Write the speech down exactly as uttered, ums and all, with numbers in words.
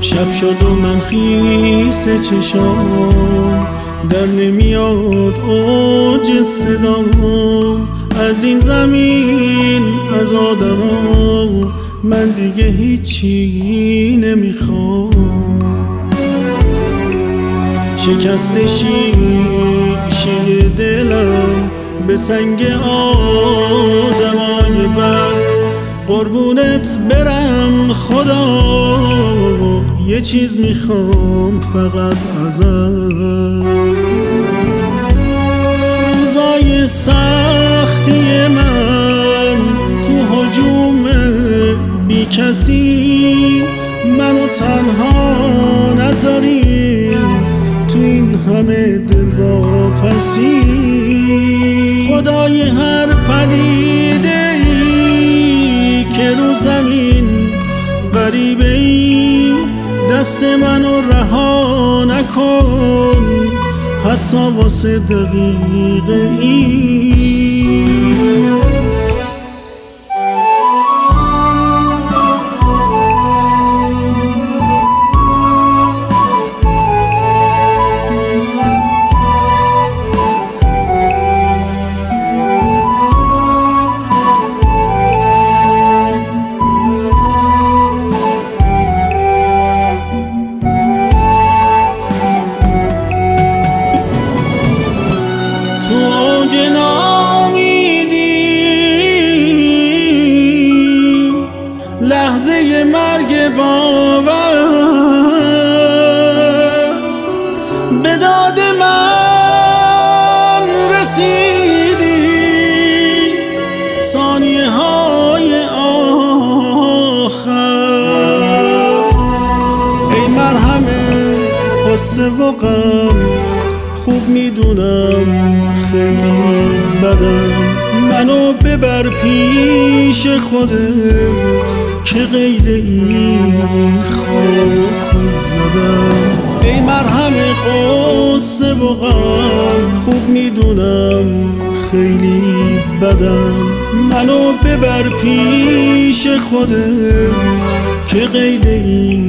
شب شد و من خیس چشام، در نمیاد اوج صدام. از این زمین از آدما من دیگه هیچی نمیخوام. شکست شیشه دلم به سنگ آدمای بد، قربونت برم خدا یه چیز میخوام فقط ازت. روزای سختی من تو هجوم بی کسی، منو تنها نذاری تو این همه دلواپسی. خدای هر پدیده ای که رو زمین غریبه ای، دست منو رها نکن حتی واسه دقیقه ای. لحظه مرگ باور به داد من رسیدی، ثانیه های آخر. ای مرهم غصه و غم، خوب میدونم خیلی بدم، منو ببر پیش خودت که قید این خاک زدم. ای مرهم غصه و غم، خوب میدونم خیلی بدم، منو ببر پیش خودت که قید این